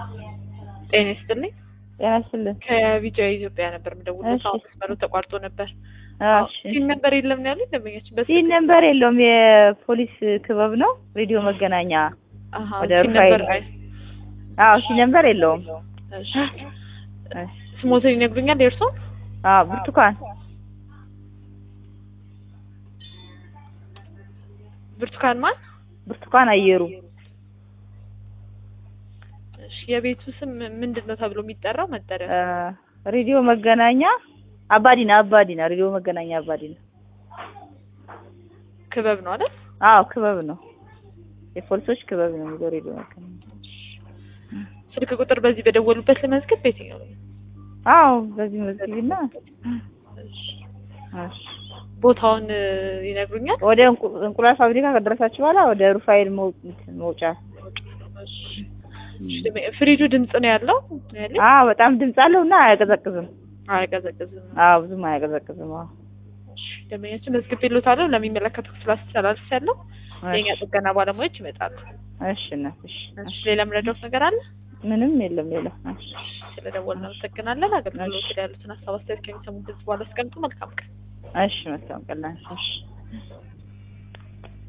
ጤና ይስጥልኝ። ጤና ይስጥልኝ። ከቪዲዮ ኢትዮጵያ ነበር የምደውለው። ሰው መስመሩ ተቋርጦ ነበር። እሺ ሲን ነበር የለም ነው ያሉኝ ደንበኛችን። ሲን ነበር የለውም። የፖሊስ ክበብ ነው። ሬዲዮ መገናኛ ወደ ሩፋኤል። ሲን ነበር የለውም። እሺ ስሞትን ይነግሩኛል የእርሶ? ብርቱካን ማን? ብርቱካን አየሩ። እሺ የቤቱ ስም ምንድነው ተብሎ የሚጠራው መጠሪያ? ሬዲዮ መገናኛ አባዲና ሬዲዮ መገናኛ አባዲና ክበብ ነው አይደል? ክበብ ነው። የፖሊሶች ክበብ ነው የሚለው ሬዲዮ መገናኛ። ስልክ ቁጥር በዚህ በደወሉበት ለመዝገብ ቤትኛው ነው? በዚህ መዝግብና ቦታውን ይነግሩኛል? ወደ እንቁላል ፋብሪካ ከደረሳችሁ በኋላ ወደ ሩፋኤል መውጫ። ፍሪጁ ድምጽ ነው ያለው? በጣም ድምጽ አለውና አያቀዘቅዝም። ብዙም አያቀዘቅዝም። ደንበኛችን መዝግቤልዎታለሁ። ለሚመለከተው ክፍል አስተላልፌያለሁ። የኛ ጥገና ባለሙያዎች ይመጣሉ። እሺ። ሌላ ምረዳው ነገር አለ? ምንም የለም ሌላ። ስለደወልን እናመሰግናለን። አገልግሎት ላይ ያሉትን ሀሳብ አስተያየት ከሚሰሙ ህዝብ በኋላ አስቀምጡ። መልካም ቀን። መልካም ቀን።